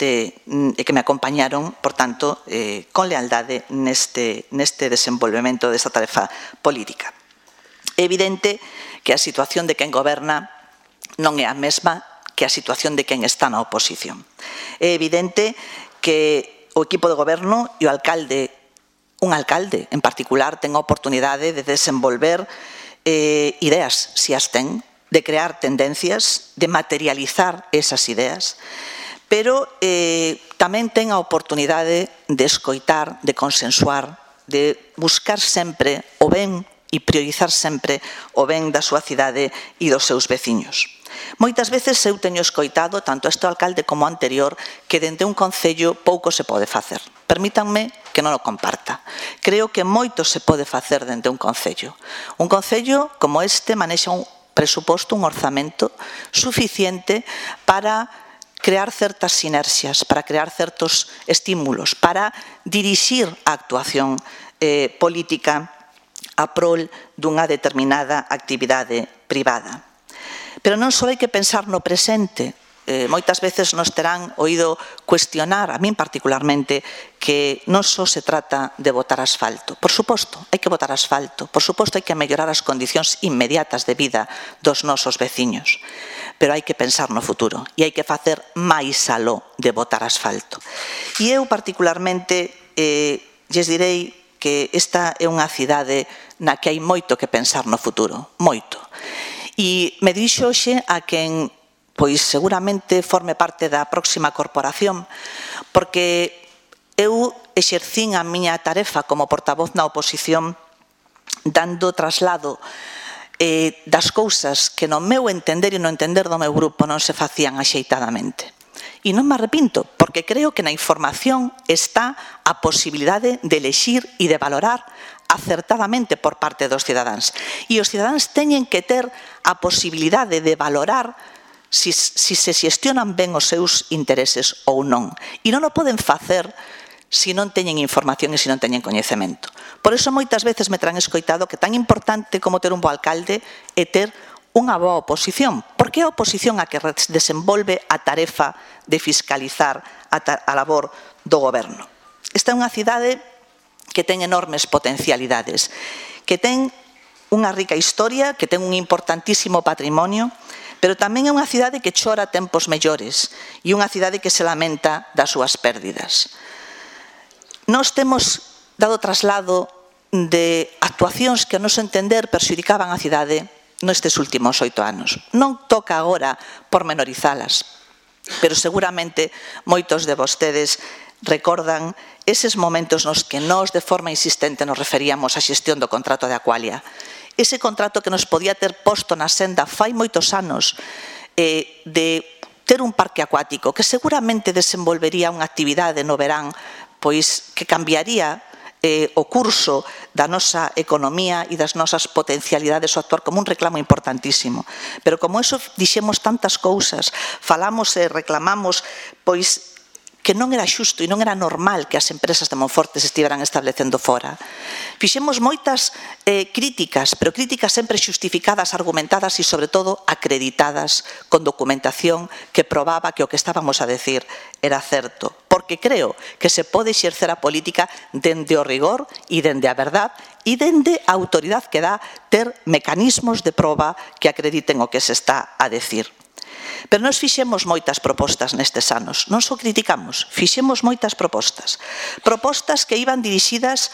me acompañaron, por tanto, con lealdade neste desenvolvemento desta tarefa política. É evidente que a situación de quen goberna non é a mesma que a situación de quen está na oposición. É evidente que o equipo de goberno e o alcalde, un alcalde en particular, ten a oportunidade de desenvolver ideas, se as ten, de crear tendencias, de materializar esas ideas, pero tamén ten a oportunidade de escoitar, de consensuar, de buscar sempre o ben e priorizar sempre o ben da súa cidade e dos seus veciños. Moitas veces eu teño escoitado, tanto este alcalde como o anterior, que dende un concello pouco se pode facer. Permítanme que non o comparta. Creo que moito se pode facer dende un concello. Un concello como este manexa un presuposto, un orzamento suficiente para crear certas sinerxias, para crear certos estímulos, para dirixir a actuación política a prol dunha determinada actividade privada. Pero non só hai que pensar no presente. Moitas veces nos terán oído cuestionar, a min particularmente, que non só se trata de botar asfalto. Por suposto, hai que botar asfalto. Por suposto, hai que mellorar as condicións inmediatas de vida dos nosos veciños. Pero hai que pensar no futuro e hai que facer máis aló de botar asfalto. E eu particularmente lles direi que esta é unha cidade na que hai moito que pensar no futuro, moito. E me dixo hoxe a quen pois seguramente forme parte da próxima corporación, porque eu exercín a miña tarefa como portavoz na oposición dando traslado das cousas que no meu entender e no entender do meu grupo non se facían axeitadamente. E non me arrepinto, porque creo que na información está a posibilidade de elexir e de valorar acertadamente por parte dos cidadáns. E os cidadáns teñen que ter a posibilidade de valorar se se xestionan ben os seus intereses ou non. E non o poden facer se non teñen información e se non teñen coñecemento. Por iso moitas veces me terán escoitado que tan importante como ter un bo alcalde é ter unha boa oposición, porque é a oposición a que desenvolve a tarefa de fiscalizar a labor do goberno. Esta é unha cidade que ten enormes potencialidades, que ten unha rica historia, que ten un importantísimo patrimonio, pero tamén é unha cidade que chora tempos mellores e unha cidade que se lamenta das súas pérdidas. Nós temos dado traslado de actuacións que, a noso entender, perxudicaban a cidade nestes últimos 8 anos. Non toca agora pormenorizalas, pero seguramente moitos de vostedes recordan eses momentos nos que nós de forma insistente nos referíamos á xestión do contrato de Aqualia. Ese contrato que nos podía ter posto na senda fai moitos anos de ter un parque acuático que seguramente desenvolvería unha actividade no verán pois que cambiaría o curso da nosa economía e das nosas potencialidades o actuar como un reclamo importantísimo. Pero como eso dixemos tantas cousas, falamos e reclamamos, pois que non era xusto e non era normal que as empresas de Monforte se estiveran establecendo fora. Fixemos moitas críticas, pero críticas sempre xustificadas, argumentadas e, sobre todo, acreditadas con documentación que probaba que o que estábamos a decir era certo. Porque creo que se pode exercer a política dende o rigor e dende a verdad e dende a autoridade que dá ter mecanismos de proba que acrediten o que se está a decir. Pero nós fixemos moitas propostas nestes anos, non só criticamos, fixemos moitas propostas. Propostas que iban dirixidas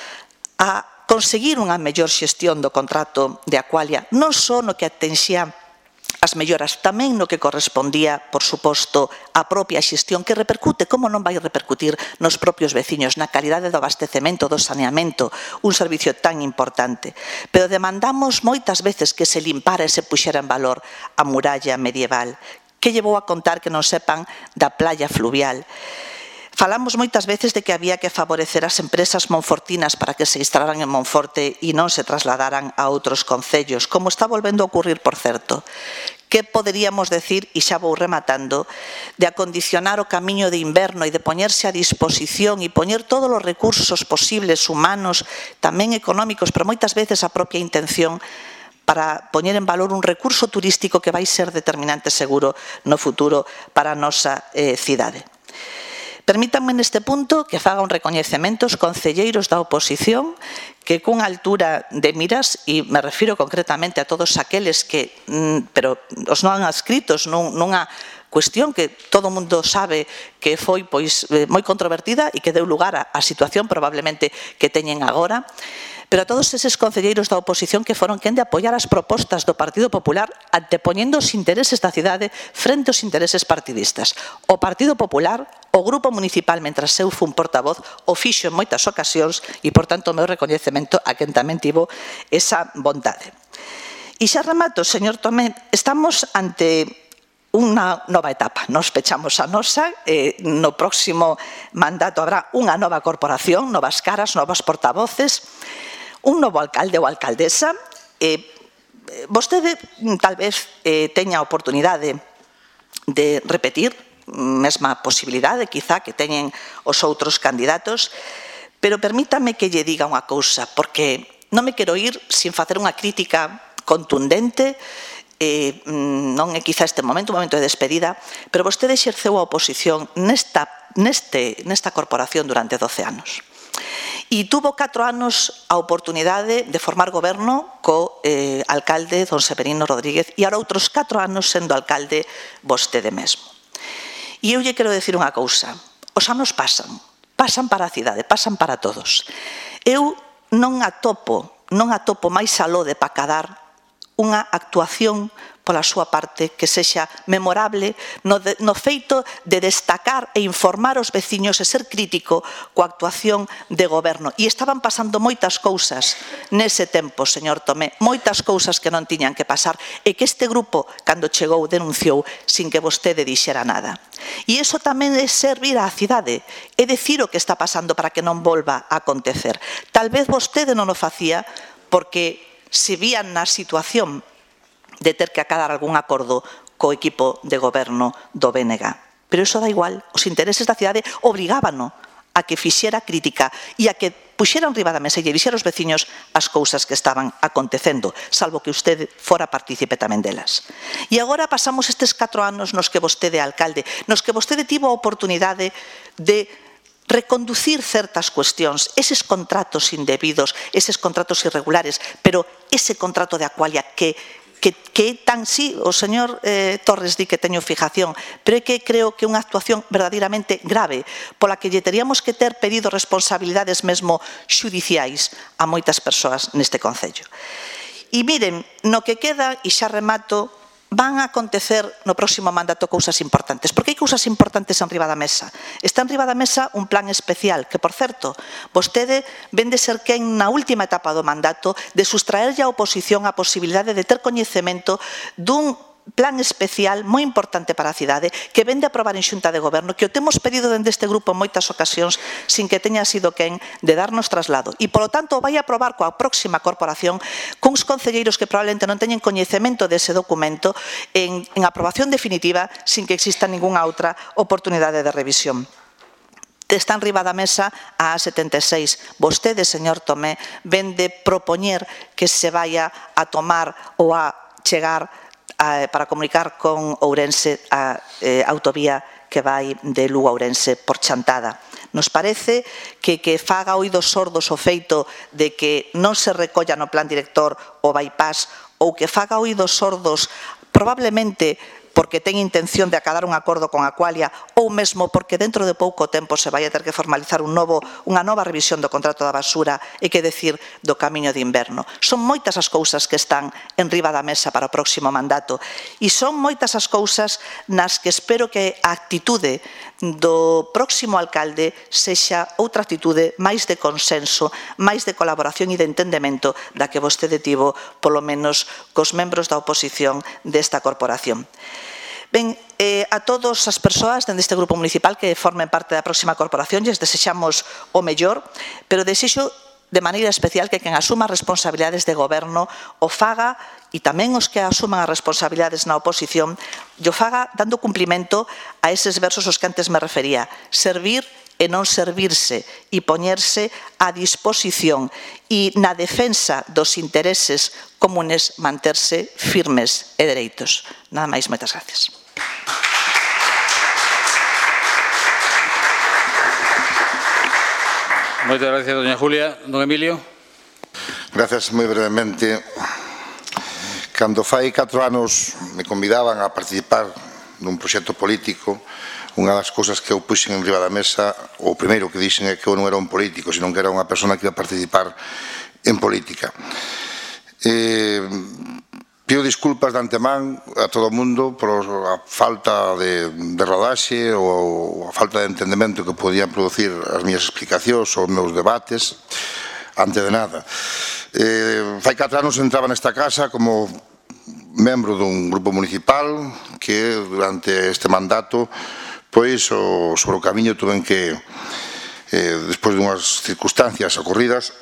a conseguir unha mellor xestión do contrato de Aqualia, non só no que atenxía as melloras, tamén no que correspondía, por suposto, a propia xestión que repercute, como non vai repercutir nos propios veciños, na calidade do abastecemento, do saneamento, un servicio tan importante. Pero demandamos moitas veces que se limpara e se puxera en valor a muralla medieval, que llevou a contar que non sepan da playa fluvial. Falamos moitas veces de que había que favorecer as empresas monfortinas para que se instalaran en Monforte e non se trasladaran a outros concellos, como está volvendo a ocurrir, por certo. Que poderíamos decir, e xa vou rematando, de acondicionar o camiño de inverno e de poñerse a disposición e poñer todos os recursos posibles, humanos, tamén económicos, pero moitas veces a propia intención, para poñer en valor un recurso turístico que vai ser determinante seguro no futuro para a nosa cidade. Permítanme neste punto que faga un recoñecemento aos concelleiros da oposición que cunha altura de miras, e me refiro concretamente a todos aqueles que, pero os non adscritos nunha cuestión que todo o mundo sabe que foi pois moi controvertida e que deu lugar á situación probablemente que teñen agora, pero a todos eses concelleiros da oposición que foron quen de apoiar as propostas do Partido Popular antepoñendo os intereses da cidade frente aos intereses partidistas. O Partido Popular, o Grupo Municipal, mentras eu fun portavoz, o fixo en moitas ocasións e, por tanto, o meu recoñecemento a quen tamén tivo esa vontade. E xa remato, señor Tomé, estamos ante unha nova etapa. Nos pechamos a nosa, no próximo mandato habrá unha nova corporación, novas caras, novas portavoces, un novo alcalde ou alcaldesa. Vostede tal vez teña a oportunidade de repetir, mesma posibilidade, quizá, que teñen os outros candidatos, pero permítame que lle diga unha cousa, porque non me quero ir sin facer unha crítica contundente, non é quizá este momento, un momento de despedida, pero vostede exerceu a oposición nesta corporación durante 12 anos. E tuvo 4 anos a oportunidade de formar goberno co alcalde don Severino Rodríguez e ahora outros 4 anos sendo alcalde vostede mesmo. E eu lle quero decir unha cousa, os anos pasan para a cidade, pasan para todos. Eu non atopo máis aló de Pacadar unha actuación pola súa parte que sexa memorable no feito de destacar e informar os veciños e ser crítico coa actuación de goberno. E estaban pasando moitas cousas nese tempo, señor Tomé, moitas cousas que non tiñan que pasar e que este grupo, cando chegou, denunciou sin que vostede dixera nada. E iso tamén é servir á cidade, é dicir o que está pasando para que non volva a acontecer. Tal vez vostede non o facía porque se vían na situación de ter que acadar algún acordo co equipo de goberno do BNG. Pero iso da igual, os intereses da cidade obrigábano a que fixera crítica e a que puxeran riba da mesa e lle dixera aos veciños as cousas que estaban acontecendo, salvo que usted fora partícipe tamén delas. E agora pasamos estes 4 anos nos que vostede é alcalde, nos que vostede tivo a oportunidade de reconducir certas cuestións, eses contratos indebidos, eses contratos irregulares, pero ese contrato de Aqualia que que tan sí, o señor Torres di que teño fijación, pero é que creo que é unha actuación verdadeiramente grave, pola que lle teríamos que ter pedido responsabilidades mesmo xudiciais a moitas persoas neste Concello. E miren, no que queda, e xa remato, van a acontecer no próximo mandato cousas importantes. Porque hai cousas importantes enriba da mesa. Está enriba da mesa un plan especial, que, por certo, vostede ven de ser quen na última etapa do mandato de sustraerlle á oposición a posibilidade de ter coñecemento dun plan especial moi importante para a cidade que ven de aprobar en Xunta de Goberno, que o temos pedido dende este grupo en moitas ocasións sin que teña sido quen de darnos traslado. E, polo tanto, vai a aprobar coa próxima corporación cuns concelleiros que probablemente non teñen coñecemento dese documento en aprobación definitiva sin que exista ningunha outra oportunidade de revisión. Está enriba da mesa a A76. Vostede, señor Tomé, ven de propoñer que se vaya a tomar ou a chegar para comunicar con Ourense a autovía que vai de Lugo a Ourense por Chantada. Nos parece que faga oídos sordos o feito de que non se recolla no plan director o bypass ou que faga oídos sordos probablemente porque ten intención de acadar un acordo con Aqualia ou mesmo porque dentro de pouco tempo se vai a ter que formalizar unha nova revisión do contrato da basura e que decir do camiño de inverno. Son moitas as cousas que están enriba da mesa para o próximo mandato e son moitas as cousas nas que espero que a actitude do próximo alcalde sexa outra actitude máis de consenso, máis de colaboración e de entendemento da que vostede tivo, polo menos, cos membros da oposición desta corporación. Ben, a todas as persoas deste grupo municipal que formen parte da próxima corporación lles desexamos o mellor, pero desexo de maneira especial que quen asuma as responsabilidades de goberno o faga e tamén os que asuman as responsabilidades na oposición o faga dando cumplimento a eses versos aos que antes me refería, servir e non servirse e poñerse a disposición e na defensa dos intereses comunes manterse firmes e dereitos. Nada máis, moitas gracias. Moitas gracias, doña Julia. Don Emilio. Gracias, moi brevemente. Cando fai 4 anos me convidaban a participar nun proxecto político, unha das cousas que eu puxen en riba da mesa, o primeiro que dixen é que eu non era un político, senón que era unha persona que iba a participar en política. Pido disculpas de antemán a todo o mundo por a falta de rodaxe ou a falta de entendemento que podían producir as miñas explicacións ou os meus debates. Antes de nada, fai 4 anos entraba nesta casa como membro dun grupo municipal que durante este mandato pois sobre o camiño tuven que despois de unhas circunstancias ocorridas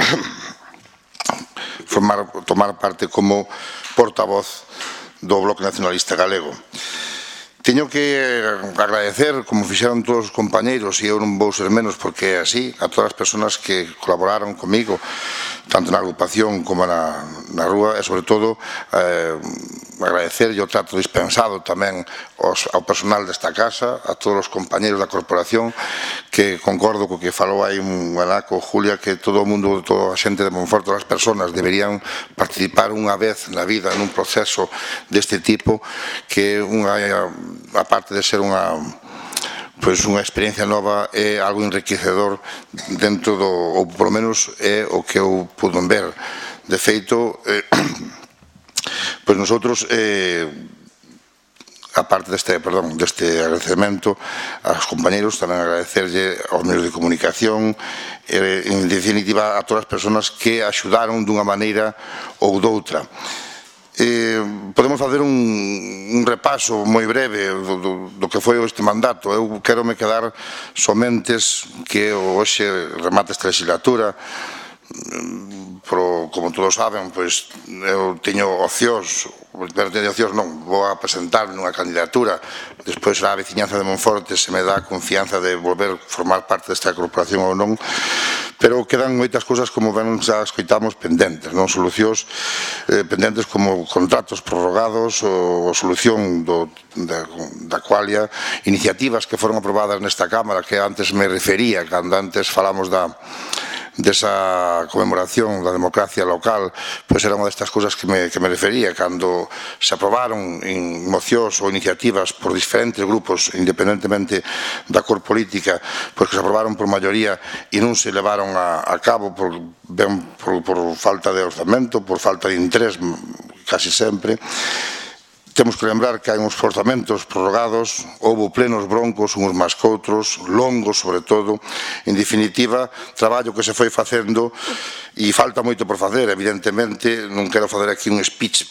tomar parte como portavoz do Bloque Nacionalista Galego. Teño que agradecer, como fixeron todos os compañeiros, e eu non vou ser menos porque é así, a todas as persoas que colaboraron comigo, tanto na agrupación como na rúa, e sobre todo agradecer o trato dispensado tamén ao personal desta casa, a todos os compañeiros da corporación, que concordo co que falou aí un anaco, Julia, que todo o mundo, toda a xente de Monfort, todas as persoas deberían participar unha vez na vida nun proceso deste tipo, que aparte de ser unha experiencia nova, é algo enriquecedor dentro do, ou polo menos é o que eu pude ver. De feito, nosotros, aparte deste agradecemento aos compañeros, tamén agradecerlle aos medios de comunicación, en definitiva a todas as persoas que axudaron dunha maneira ou doutra. Podemos facer un repaso moi breve do que foi este mandato. Eu quero me quedar somentes que hoxe remata esta legislatura. Como todos saben, eu teño opcións, pero teño opcións non, vou a presentarme nunha candidatura, despois a veciñanza de Monforte se me dá confianza de volver a formar parte desta corporación ou non, pero quedan moitas cousas, como ben xa escoitamos, pendentes, non solucións pendentes como contratos prorrogados ou solución da Aqualia, iniciativas que foron aprobadas nesta Cámara que antes me refería, cando antes falamos da desa conmemoración da democracia local, pois era unha destas cousas que me refería, cando se aprobaron en mocións ou iniciativas por diferentes grupos, independentemente da cor política, pois que se aprobaron por maioría e non se levaron a cabo por falta de orzamento, por falta de interés, casi sempre. Temos que lembrar que hai uns forzamentos prorrogados, houve plenos broncos, uns máis que outros, longos sobre todo. En definitiva, traballo que se foi facendo e falta moito por facer, evidentemente. Non quero fazer aquí un speech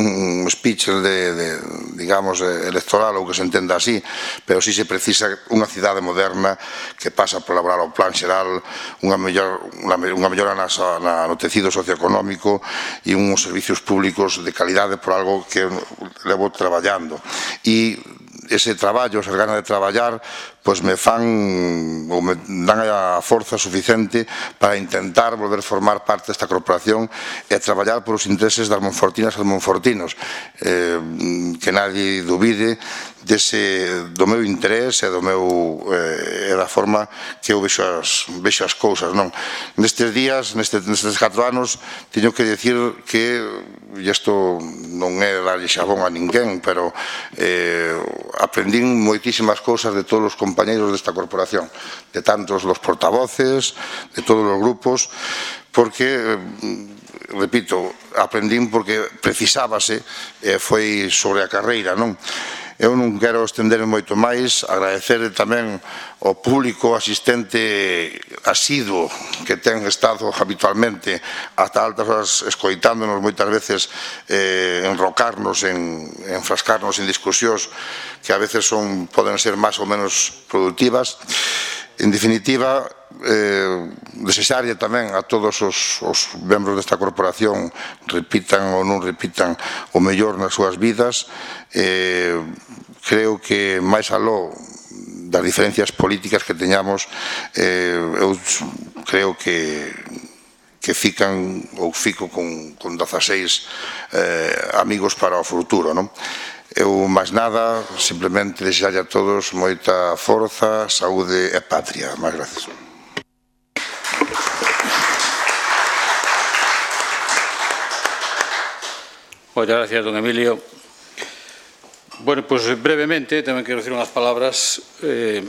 digamos, electoral ou que se entenda así, pero si se precisa unha cidade moderna que pasa por elaborar o plan xeral, unha mellora no tecido socioeconómico e uns servicios públicos de calidade por algo que levo traballando. E ese traballo, esas ganas de traballar, pois me fan ou me dan a forza suficiente para intentar volver a formar parte desta corporación e traballar por os intereses das monfortinas e dos monfortinos. Que nadie dubide do meu interés e da forma que eu vexo as cousas. Nestes días, nestes 4 anos, teño que dicir que, e isto non é darlle xabón a ninguén, pero aprendín moitísimas cousas de todos os compañeiros desta corporación, de tantos los portavoces, de todos os grupos, porque, repito, aprendín porque precisábase, foi sobre a carreira, non? Eu non quero estenderme moito máis, agradecer tamén ao público asistente asiduo que ten estado habitualmente ata altas horas escoitándonos moitas veces enrocarnos, enfrascarnos en discusións que a veces poden ser máis ou menos productivas. En definitiva, desexarlle tamén a todos os membros desta corporación, repitan ou non repitan, o mellor nas súas vidas. Creo que máis aló das diferencias políticas que teñamos, eu creo que fican ou fico con 16 amigos para o futuro, non? Eu, máis nada, simplemente desexarlle a todos moita forza, saúde e patria. Máis gracias. Moitas gracias, don Emilio. Bueno, pois brevemente tamén quero dicir unhas palabras e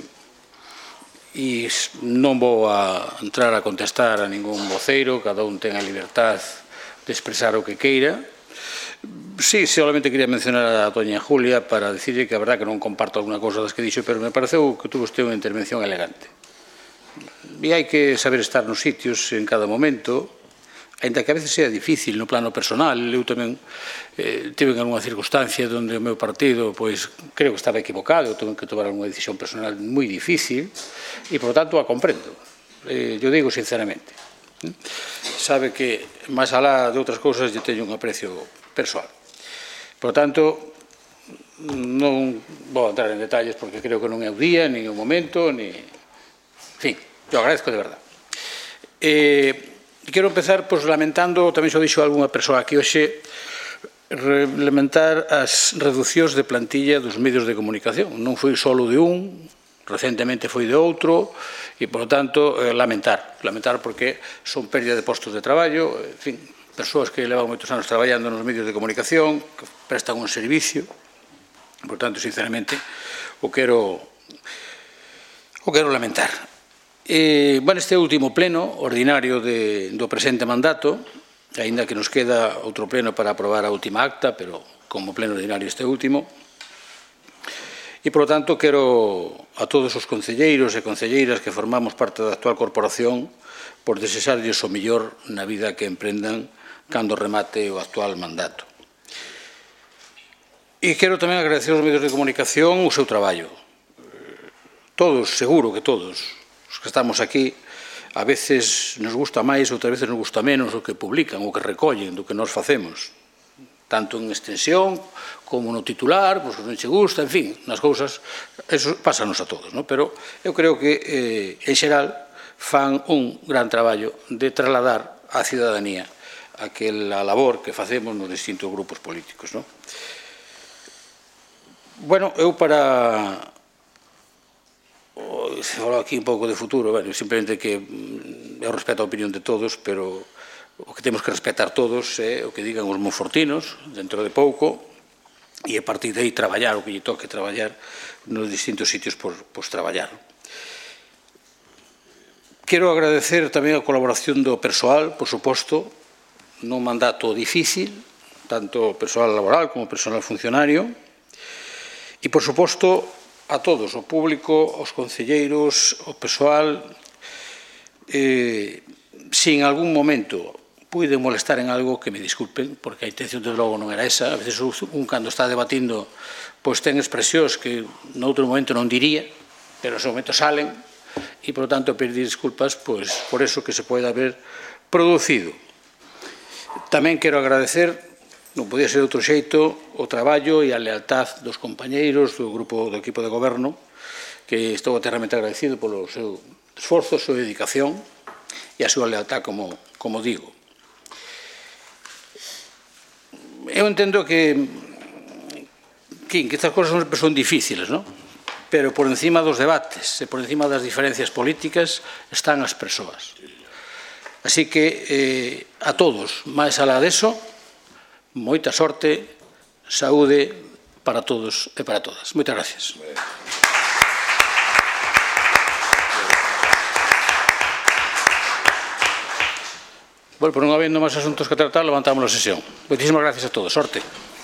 non vou a entrar a contestar a ningún voceiro, cada un ten a libertad de expresar o que queira. Sí, solamente quería mencionar a doña Julia para dicirlle que a verdad que non comparto alguna cousa das que dixo, pero me pareceu que tuvo usted unha intervención elegante. E hai que saber estar nos sitios en cada momento, ainda que a veces sea difícil no plano personal. Eu tamén tive en alguna circunstancia onde o meu partido pois creo que estaba equivocado, tuve que tomar unha decisión personal moi difícil e, por tanto, a comprendo. Eu digo sinceramente. Sabe que, máis alá de outras cousas, eu teño un aprecio persoal. Por tanto, non vou entrar en detalles porque creo que non é o día, nin o momento, ni... En fin, eu agradezco de verdad. Quero empezar lamentando, tamén xo dixo algunha persoa aquí hoxe, lamentar as reduccións de plantilla dos medios de comunicación. Non foi só de un, recentemente foi de outro, e, por lo tanto, lamentar porque son pérdida de postos de traballo, en fin, persoas que levan moitos anos traballando nos medios de comunicación, que prestan un servicio. Por tanto, sinceramente, o quero lamentar. Bueno, este último pleno ordinario do presente mandato, aínda que nos queda outro pleno para aprobar a última acta, pero como pleno ordinario este último. E, por lo tanto, quero a todos os concelleiros e concelleiras que formamos parte da actual corporación por desexarlles o mellor na vida que emprendan cando remate o actual mandato. E quero tamén agradecer aos medios de comunicación o seu traballo. Todos, seguro que todos, os que estamos aquí, a veces nos gusta máis, outras veces nos gusta menos o que publican, o que recollen do que nós facemos. Tanto en extensión como no titular, pois non che gusta, en fin, nas cousas, eso pásanos a todos, non? Pero eu creo que, en xeral, fan un gran traballo de trasladar á cidadanía aquela labor que facemos nos distintos grupos políticos, non? Bueno, eu para se falou aquí un pouco de futuro, simplemente que eu respeto a opinión de todos, pero o que temos que respetar todos é o que digan os monfortinos dentro de pouco, e a partir de aí traballar o que lle toque traballar nos distintos sitios por traballar. Quero agradecer tamén a colaboración do persoal, por suposto, nun mandato difícil, tanto persoal laboral como persoal funcionario, e, por suposto, a todos, o público, os concelleiros, o persoal, se en algún momento puiden molestar en algo, que me disculpen, porque a intención de logo non era esa. A veces un, cando está debatindo, pois ten expresións que noutro momento non diría, pero en ese momento salen, e, por lo tanto, pedir disculpas pois por eso que se pode haber producido. Tamén quero agradecer, non podía ser de outro xeito, o traballo e a lealtad dos compañeiros do equipo de goberno, que estou eternamente agradecido polo seu esforzo, a súa dedicación e a súa lealtad, como digo. Eu entendo que estas cosas sempre son difíciles, non? Pero por encima dos debates e por encima das diferencias políticas están as persoas. Así que a todos, máis alá deso, moita sorte, saúde para todos e para todas. Moitas gracias. Bueno, por non habendo máis asuntos que tratar, levantamos a sesión. Moitísimas gracias a todos. Sorte.